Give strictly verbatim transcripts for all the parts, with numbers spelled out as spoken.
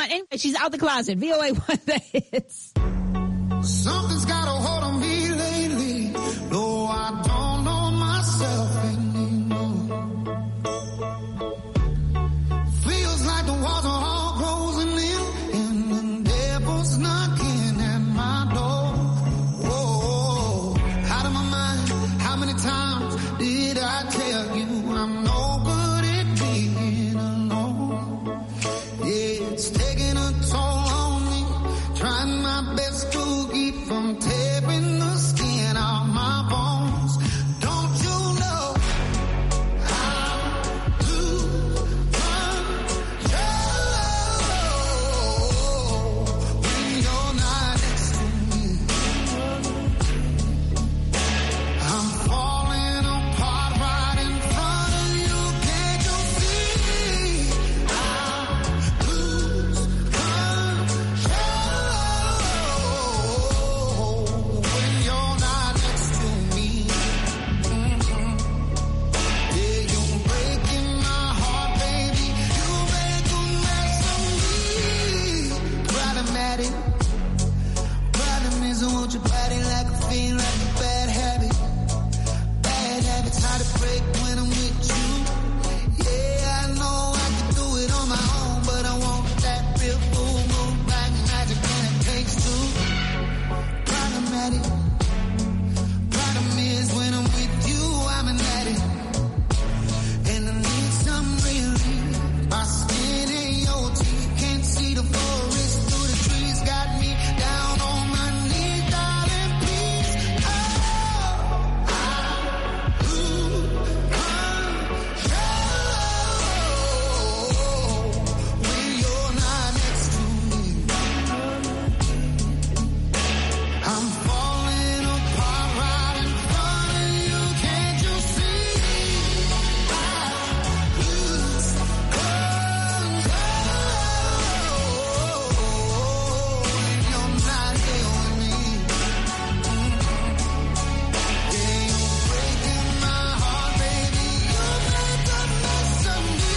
one. Anyway, she's out the closet. V O A one The Hits. Something's got a hold on me lately. No, I don't know myself anymore. Feels like the walls are all closing in, and the devil's knocking at my door. Whoa, out of my mind. How many times did I tell you I'm no good at being alone? Yeah, it's taking a toll on me. Trying my best to keep from tearing the skin off my bones. Don't you know how to control when you're not next to me? I'm falling apart right in front of you. Can't you see? I lose control when you're not next to me. Mhm. Yeah, you're breaking my heart, baby. You make a mess of me. Problematic. Problem is, I want your body like a fiend, like a bad habit. Bad habits hard to break when I'm with you. Yeah, I know I can do it on my own, but I want that real full moon black magic, and it takes two. Problematic. Problem is, when I'm with you, I'm an addict, and I need some relief. My skin and your teeth can't see the forest through the trees. Got me down on my knees, darling, please. Oh, I lose control when you're not next to me. I'm falling apart right in front of you. Can't you see? I lose control when you're not here with me. Yeah, you're breaking my heart, baby. You make a mess of me.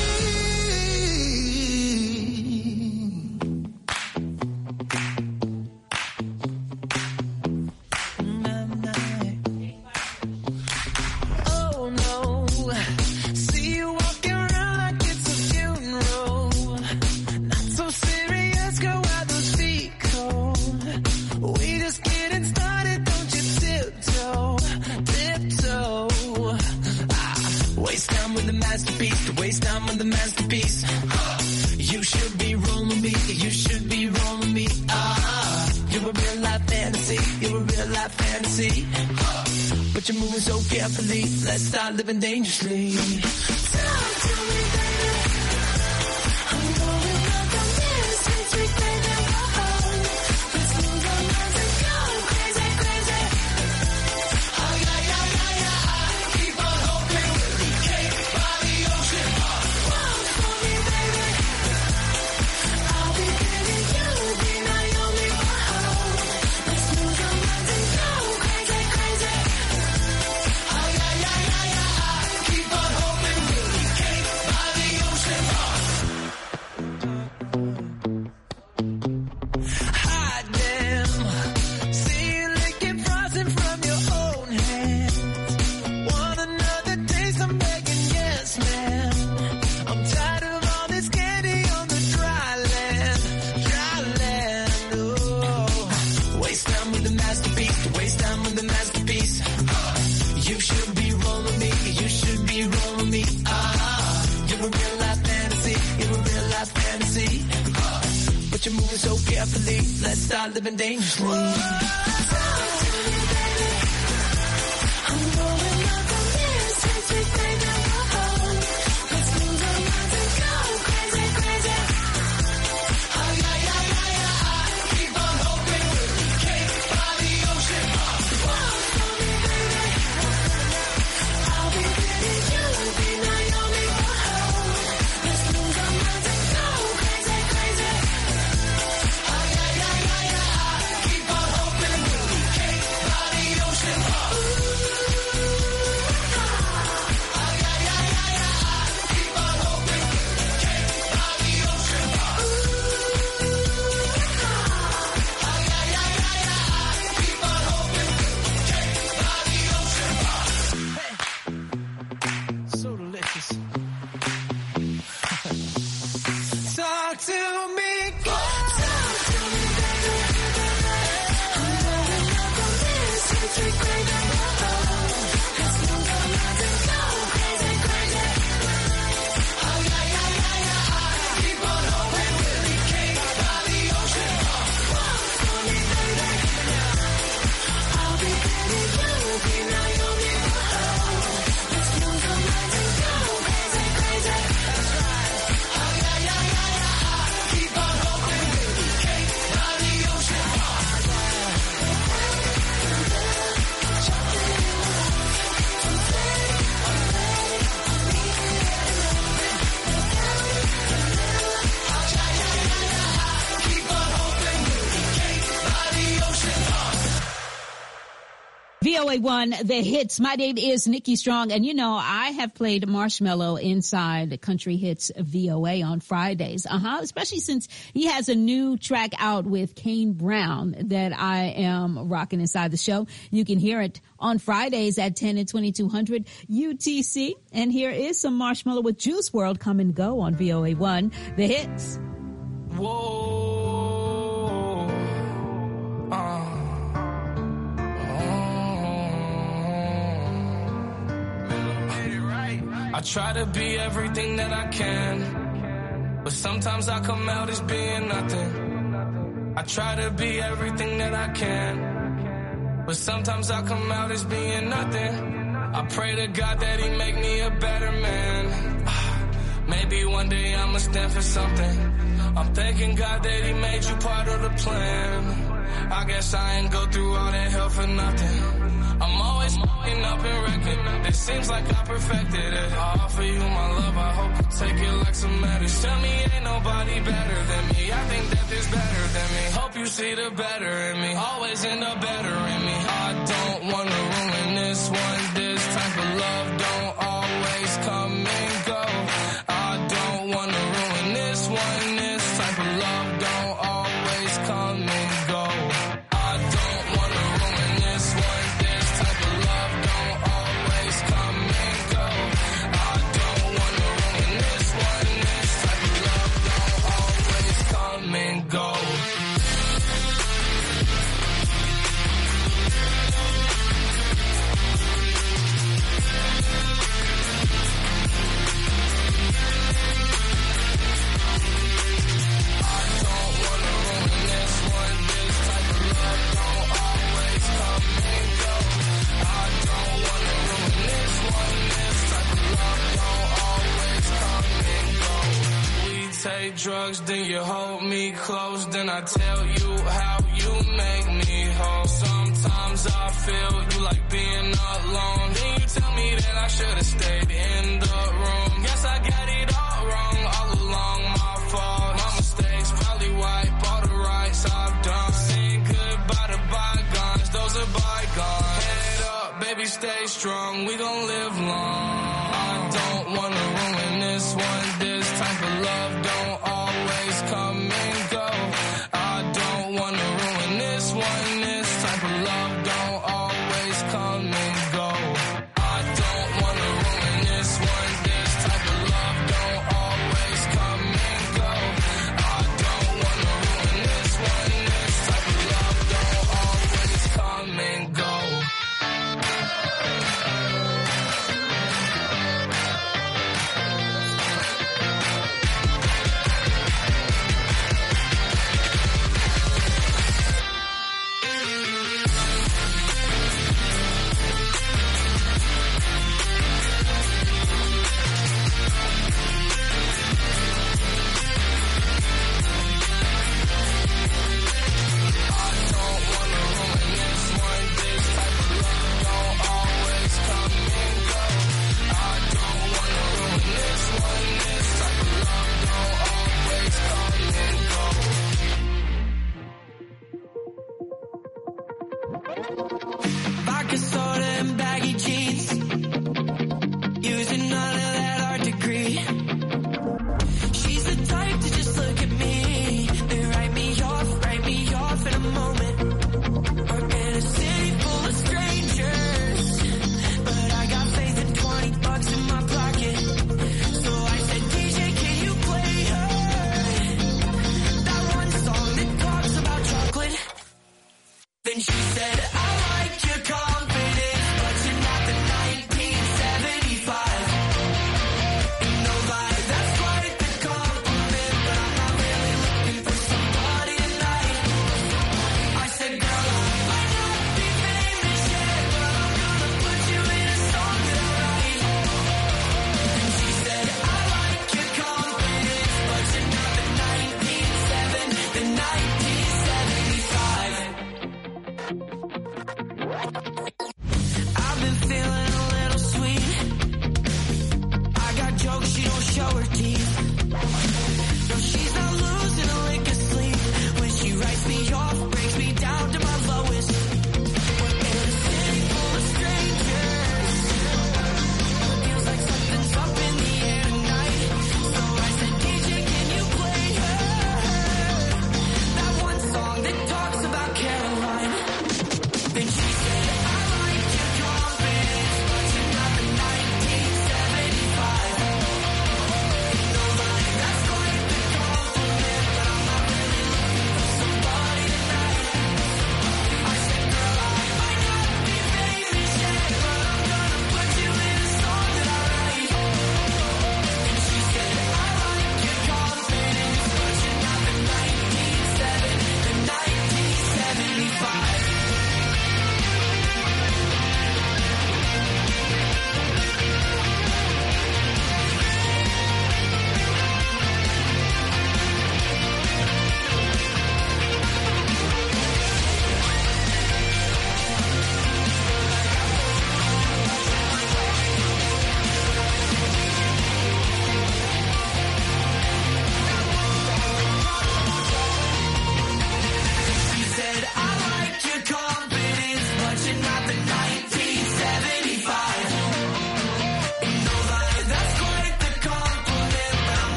Oh no, see you walking around like it's a funeral. Not so serious, girl, why those feet cold? We just getting started, don't you tiptoe, tiptoe. Ah, waste time with the masterpiece, to waste time with the masterpiece. You should be rolling me, you should be rolling me. Ah, you're a real life fantasy, you're a real life fantasy. But you're moving so carefully, let's start living dangerously. Talk to me, baby. I'm going like a sweet, sweet baby. Let's move our minds and go crazy, crazy. Oh yeah, yeah, yeah, yeah. Keep on hoping we'll be cake by the ocean. Walk for me, baby. I'll be baby, you'll be Naomi. Oh, let's move our minds and go crazy, crazy. Oh yeah, yeah, yeah, yeah. Keep on hoping we'll be cake by the ocean. Hot damn, see you licking frosting from your own hands. Want another taste? I'm begging, yes, man. I'm tired of all this candy on the dry land, dry land. Oh, waste time with the masterpiece, to waste time with the masterpiece. You should be rolling me, you should be rolling me. Ah, you're a real life fantasy, you're a real life fantasy. But you're moving so carefully, let's start living dangerously. Talk to me, baby. I'm going like a sweet, sweet baby. Let's move our minds and go crazy, crazy. Oh yeah, yeah, yeah, yeah. Keep on hoping we'll be cake by the ocean. Walk for me, baby. I'll be baby, you'll be Naomi. Oh, let's move our minds and go crazy, crazy. Oh yeah, yeah, yeah, yeah. Keep on hoping we'll be cake by the ocean. Oh yeah, yeah, yeah, yeah. V O A one, the hits. My name is Nikki Strong, and you know, I have played Marshmello inside Country Hits V O A on Fridays. Uh-huh, especially since he has a new track out with Kane Brown that I am rocking inside the show. You can hear it on Fridays at ten and twenty-two hundred U T C. And here is some Marshmello with Juice world Come and Go on V O A one, the hits. Whoa. Uh. I try to be everything that I can, but sometimes I come out as being nothing. I try to be everything that I can, but sometimes I come out as being nothing. I pray to God that he make me a better man. Maybe one day I'ma stand for something. I'm thanking God that he made you part of the plan. I guess I ain't go through all that hell for nothing. I'm always f***ing up and wrecking. It seems like I perfected it. I offer you my love, I hope you take it like some medicine. Tell me ain't nobody better than me. I think that there's better than me. Hope you see the better in me. Always end up better in me. I don't wanna ruin this one. This type of love don't always come and go. I don't wanna ruin this one. This type of love don't always come and go. I don't wanna ruin this one. This type of love don't always come and go. I don't wanna ruin this one. This type of love don't always come and go. Take drugs, then you hold me close. Then I tell you how you make me whole. Sometimes I feel you like being alone. Then you tell me that I should have stayed in the room. Guess I got it all wrong, all along my fault. My mistakes probably wipe all the rights I've done. Saying goodbye to bygones, those are bygones. Head up, baby, stay strong, we gon' live long. I don't wanna ruin this one. This type of love don't always come and go. I don't wanna ruin this one. This type of love don't always come and go. I don't wanna ruin this one. This type of love don't always come and go. I don't wanna ruin this one. This type of love don't always come and go.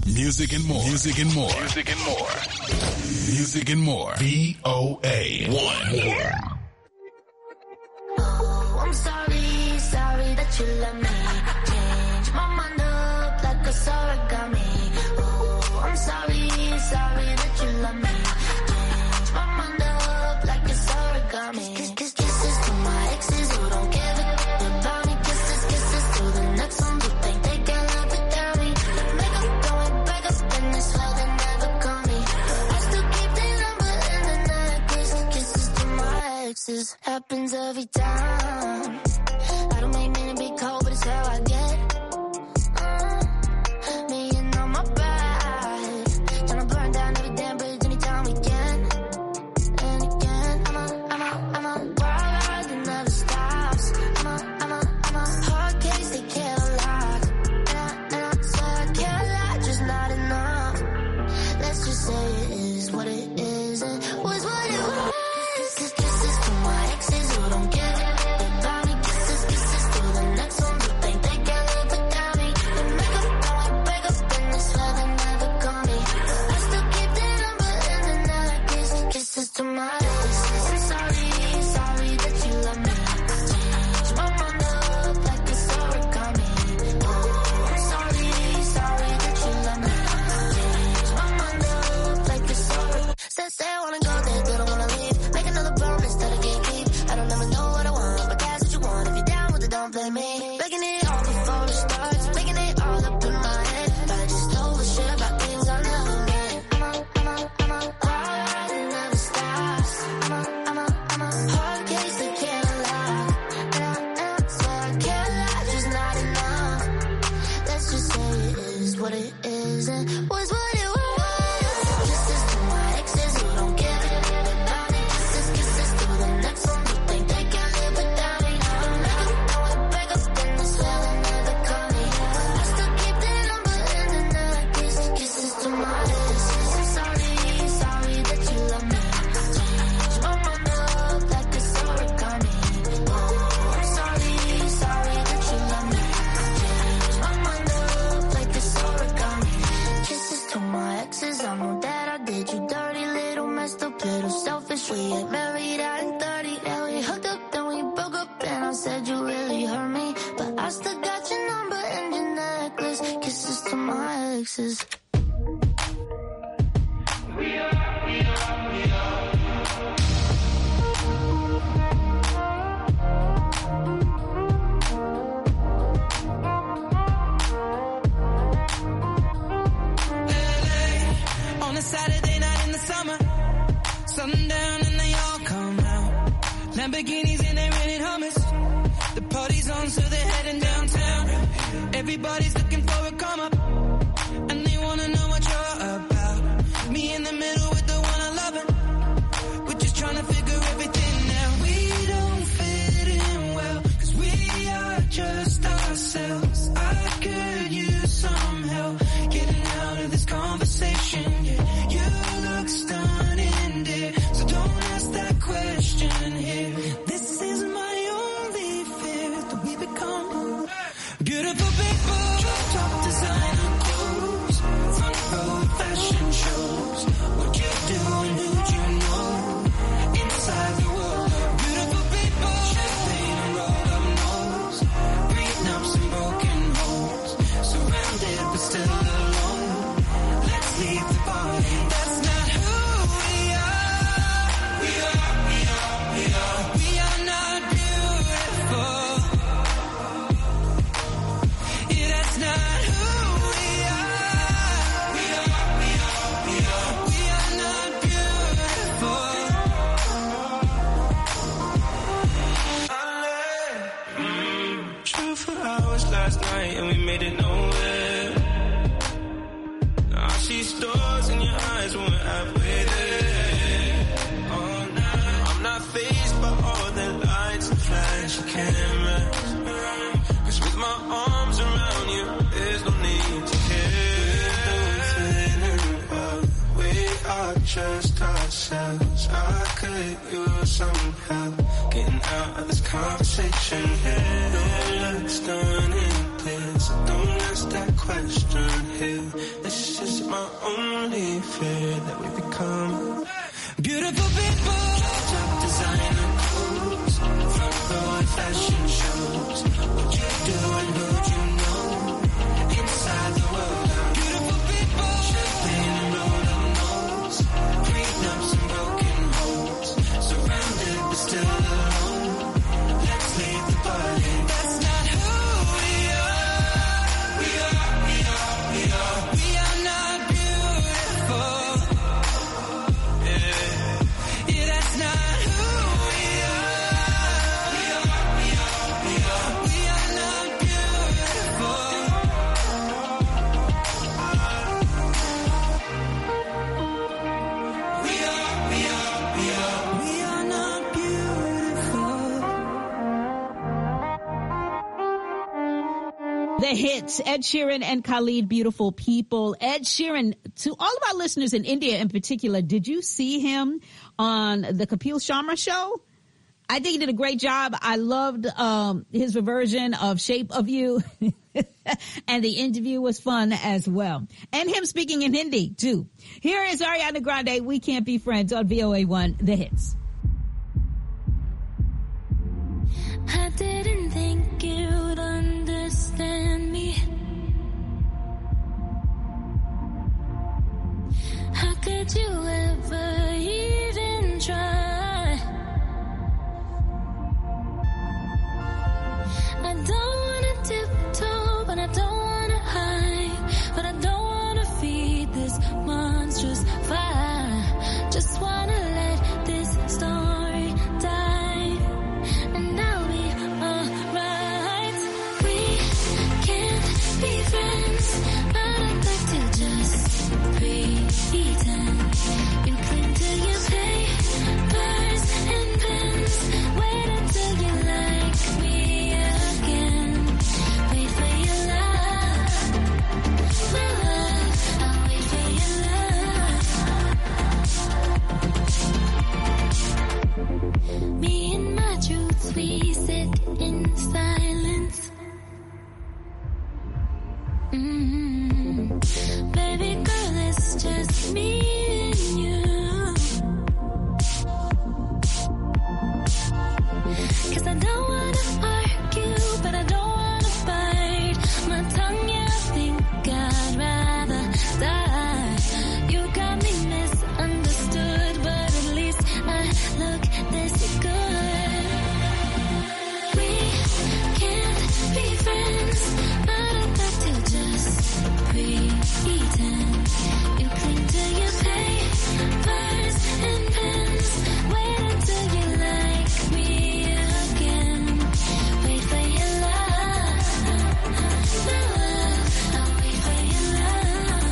Music and more. Music and more. Music and more. Music and more. V O A one. Oh, I'm sorry, sorry that you love me. Change my mind up like a origami. Oh, I'm sorry, sorry that you love me. Change my mind up like it's origami. Kiss, kiss, kisses to my exes who don't give a about me. Kisses, kisses to the next one who think they can live without me. Make up, going back up in this hell they never call me. I still keep their number in the necklace. Kisses to my exes happens every time. I don't make men to be cold, but it's how I get. Uh, me and on my back, tryna burn down every damn bridge anytime we can. And again, I'm a, I'm a, I'm a wild ride that never stops. I'm a, I'm a, I'm a hard case they can't lock. And I, and I swear I can't lie, just not enough. Let's just say it is what it is and was what it was. Kisses, kisses to my exes who don't give a about me. Kisses, kisses to the next ones who think they can live without me. They make up, going back up in this hell they never call me. I still keep their number in the necklace. Kisses to my exes. I'm sorry, sorry that you love me. Change my mind up like it's origami. Oh, I'm sorry, sorry that you love me. Change my mind up like it's origami. Say, say I wanna go there, they don't wanna leave. Make another promise that I can't keep. I don't ever know what I want, but that's what you want. If you're down with it, don't blame me. Making it all before it starts, making it all up in my head. I just know the shit about things I never met. I'm a, I'm a, I'm a wild ride that never stops. I'm a, I'm a, I'm a hard case that can't lock. And I, and I swear I can't lie, just not enough. Let's just say it is what it is and was what it was. Kisses to my exes who don't give a about me. Kisses, kisses to the next one who think they can live without me. Make up, going back up in this hell they never call me. I still keep their number in the necklace. Kisses to my exes. I'm sorry, sorry that you love me. Change my mind up like it's origami. Oh, I'm sorry, sorry that you love me. Change my mind up like it's origami. Kisses to my exes. I know that I did you dirty, little messed up, little selfish. We ain't married out in thirty. Yeah, we hooked up, then we broke up, and I said you really hurt me. But I still got your number and your necklace. Kisses to my exes. On a Saturday night in the summer, sundown and they all come out. Lamborghinis and they rented hummus. The party's on, so they're heading downtown. Everybody's looking for a come up, and they wanna know what you're about. Me in the middle with the one I love it. We're just trying to figure everything out. We don't fit in well, cause we are just ourselves. I could use some help getting out of this conversation. Yeah, you look stunning, dear, so don't ask that question here. This is my only fear, that we become beautiful people. Top designer clothes, front row fashion shows. What you doing, who'd you know? Inside the world, beautiful people. Champagne and rolled up nose, prenups and broken homes. Surrounded but still alone. Let's leave the party. That's not who we are. We are, we are, we are. We are not beautiful. Yeah, that's not who we are. We are, we are, we are. We are not beautiful. I drove for hours last night and we made it nowhere. I see stars in your eyes when we're halfway there. Oh, nah, I'm not fazed by all the lights and flashy cameras. Cause with my arms around you, there's no need to care. Well, we are just ourselves. I could use some help getting out of this conversation here. No looks done in this. Don't ask that question here. This my only fear that we become beautiful people. Top designer clothes, front row at fashion shows. What you do and who you know inside the world. I'm beautiful people, champagne and rolled on nose, prenups and broken homes, surrounded but still alone. Let's leave the party. That's not who we are. We are, we are, we are. We are not beautiful. Yeah, yeah, that's not who we are. We are, we are, we are. We are not beautiful. We are, we are, we are. We are not beautiful. The hits, Ed Sheeran and Khalid, Beautiful People. Ed Sheeran, to all of our listeners in India in particular, did you see him on the Kapil Sharma show? I think he did a great job. I loved um, his version of Shape of You. And the interview was fun as well. And him speaking in Hindi, too. Here is Ariana Grande, We Can't Be Friends on V O A one, The Hits. I didn't think you'd understand me. How could you ever even try? I don't wanna tiptoe, but I don't wanna hide. But I don't wanna feed this monstrous fire. Just wanna let this story die, and I'll be alright. We can't be friends, but I'd like to just pretend. You cling to your papers and pens. Wait until you like me again. Wait for your love, my love. I'll wait for your love. Me and my truths, we sit in silence. Mm. Baby girl, it's just me and you. 'Cause I don't wanna argue, but I don't wanna fight. My tongue, yeah, I think I'd rather die. You got me misunderstood, but at least I look this good. We can't be friends, but I'd like to just pretend. You cling to your papers and pens. Wait until you like me again. Wait for your love, my love. I'll wait for your love.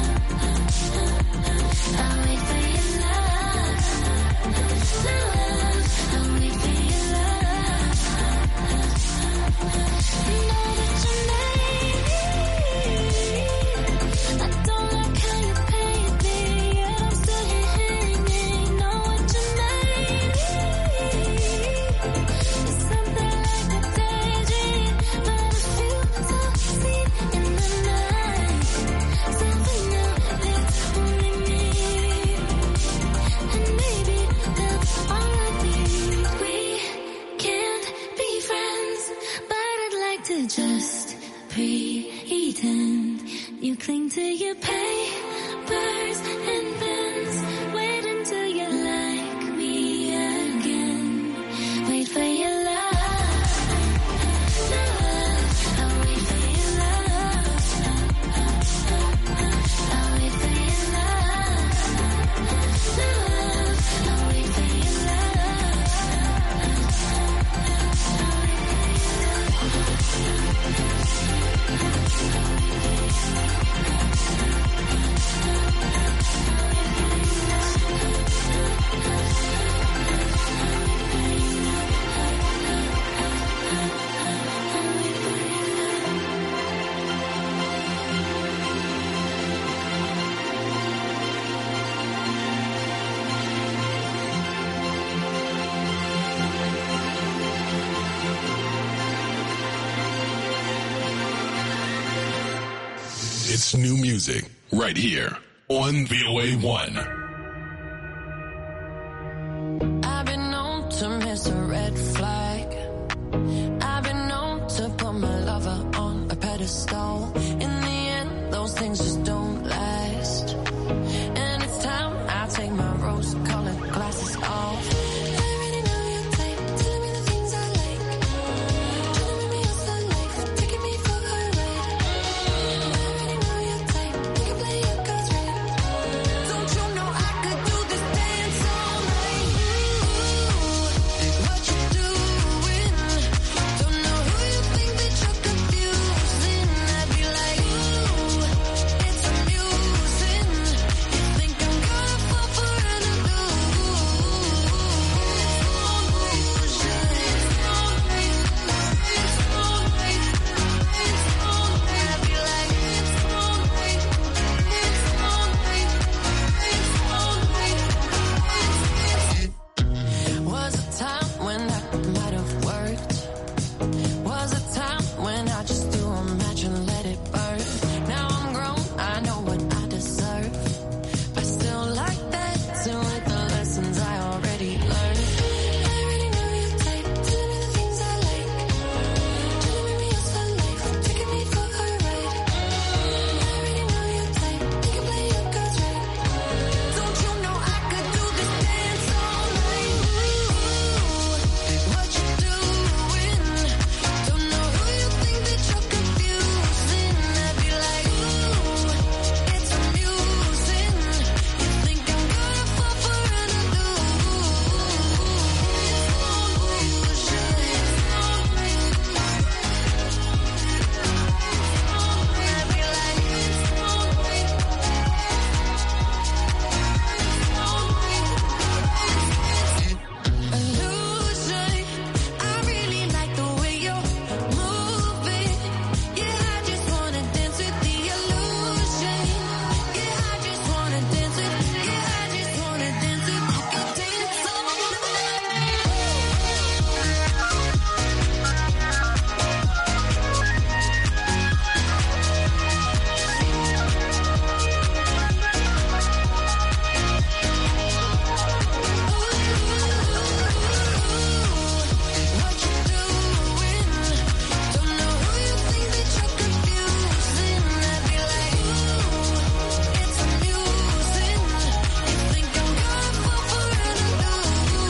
I'll wait for your love, my love. I'll wait for your love. Know that you made me. I don't like how you paid me, yet I'm still here hanging. Know what you made me. It's something like a daydream, but I feel so seen in the night. Something new, it's only me. And maybe that's all I need. We can't be friends, but I'd like to just pretend. You cling to your papers and pens. Wait until you like me again. Wait for your love, my love. I'll wait for your love. I'll wait for your love, my love. I'll wait for your love. It's new music right here on V O A one. I've been known to miss a red flag. I've been known to put my lover on a pedestal. In the end, those things just don't last. And it's time I take my rose-colored glasses off. I already know your type, telling me the things I like. Trying to make me else for life, taking me for a ride. I already know your type, you can play your cards right. Don't you know I could do this dance all night? Ooh, what you doing? Don't know who you think that you're confusing. I'd be like, ooh, it's amusing. You think I'm gonna fall for an Was a time when that might have worked. Was a time when I just threw a match and let it burn. Now I'm grown, I know what I deserve. But still like that, still with the lessons I already learned. I already know your type, telling me the things I like. Trying to make me else for life, taking me for a ride. I already know your type, you can play your cards right. Don't you know I could do this dance all night? Ooh, what you doing? Don't know who you think that you're confusing. I'd be like, ooh, it's amusing. You think I'm gonna fall for an illusion. I really like the way you're moving. Yeah, I just wanna dance with the illusion. Yeah, I just wanna dance with. Yeah, I just wanna dance with. You can dance all night. What you doing? Don't know who you think that you're confusing. I'd be like, ooh, it's amusing. You think I'm gonna fall for an illusion?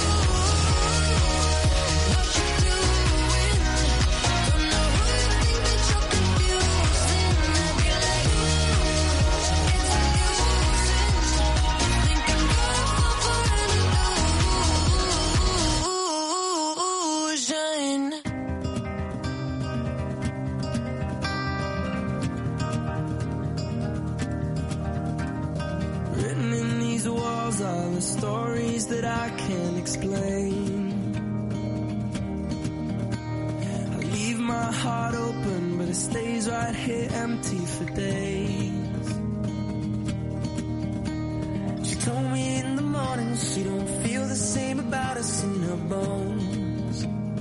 What you doing? Don't know who you think that you're confusing. I'd be like, ooh, it's amusing. You think I'm gonna fall for an illusion? Written in these walls are the stories that I can't explain. I leave my heart open, but it stays right here empty for days. She told me in the morning she don't feel the same about us in her bones.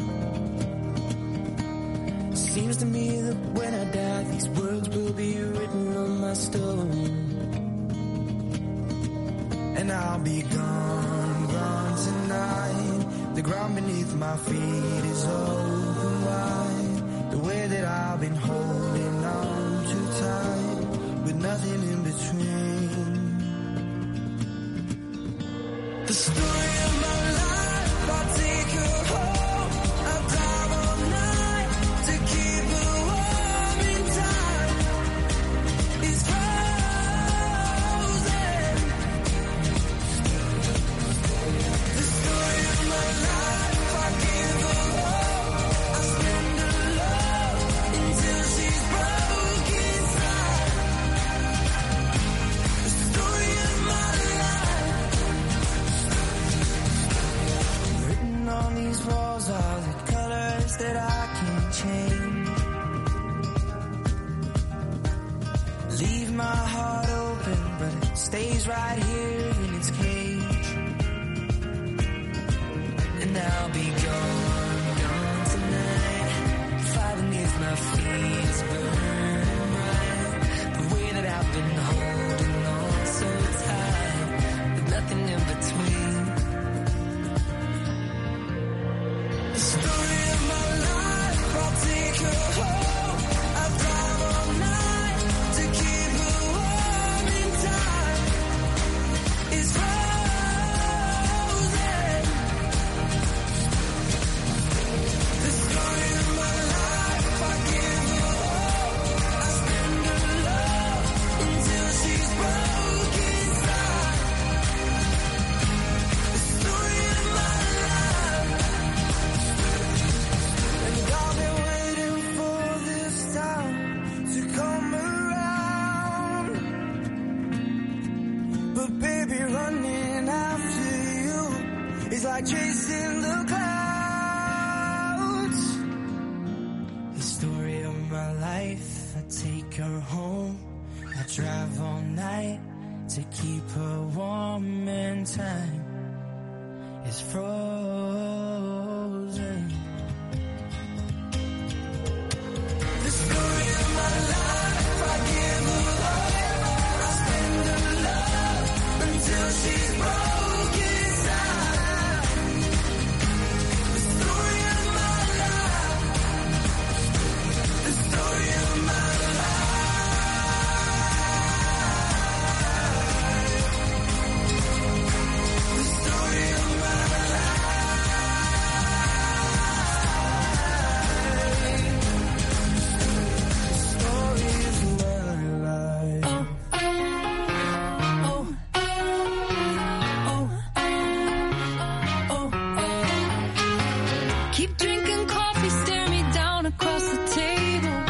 Seems to me that when I die, these words will be written on my stone. And I'll be gone, gone tonight. The ground beneath my feet is open wide. The way that I've been holding on too tight, with nothing in between. The story of my life, I'll take her home. I'll drive all night to keep her warm in time. It's frozen. The story of my life, I give her all. I spend her love until she's broke inside. The story of my life. Written on these walls are the colors that I can't change. Leave my heart open, but it stays right here in its cage. And I'll be gone, gone tonight. Fire beneath my feet is burning bright. The way that I've been like chasing the clouds. The story of my life, I take her home. I drive all night to keep her warm, and time is frozen.